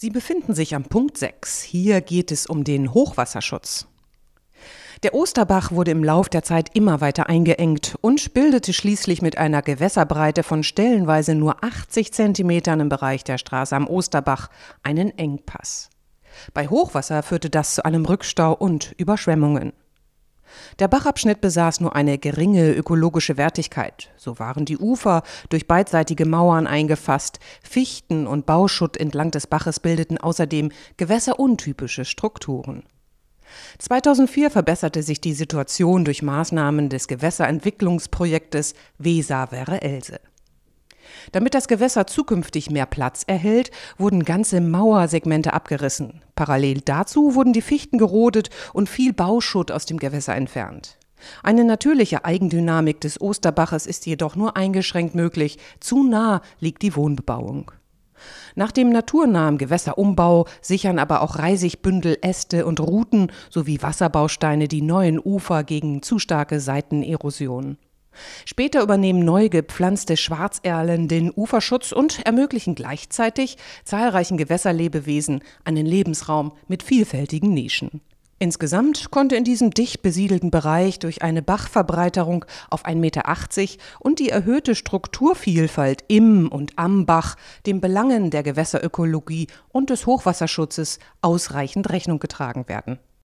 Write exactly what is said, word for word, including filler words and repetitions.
Sie befinden sich am Punkt sechs. Hier geht es um den Hochwasserschutz. Der Osterbach wurde im Lauf der Zeit immer weiter eingeengt und bildete schließlich mit einer Gewässerbreite von stellenweise nur achtzig Zentimetern im Bereich der Straße am Osterbach einen Engpass. Bei Hochwasser führte das zu einem Rückstau und Überschwemmungen. Der Bachabschnitt besaß nur eine geringe ökologische Wertigkeit. So waren die Ufer durch beidseitige Mauern eingefasst, Fichten und Bauschutt entlang des Baches bildeten außerdem gewässeruntypische Strukturen. zweitausendvier verbesserte sich die Situation durch Maßnahmen des Gewässerentwicklungsprojektes Weser-Werre-Else. Damit das Gewässer zukünftig mehr Platz erhält, wurden ganze Mauersegmente abgerissen. Parallel dazu wurden die Fichten gerodet und viel Bauschutt aus dem Gewässer entfernt. Eine natürliche Eigendynamik des Osterbaches ist jedoch nur eingeschränkt möglich, zu nah liegt die Wohnbebauung. Nach dem naturnahen Gewässerumbau sichern aber auch Reisigbündel, Äste und Ruten sowie Wasserbausteine die neuen Ufer gegen zu starke Seitenerosion. Später übernehmen neu gepflanzte Schwarzerlen den Uferschutz und ermöglichen gleichzeitig zahlreichen Gewässerlebewesen einen Lebensraum mit vielfältigen Nischen. Insgesamt konnte in diesem dicht besiedelten Bereich durch eine Bachverbreiterung auf ein Meter achtzig und die erhöhte Strukturvielfalt im und am Bach den Belangen der Gewässerökologie und des Hochwasserschutzes ausreichend Rechnung getragen werden.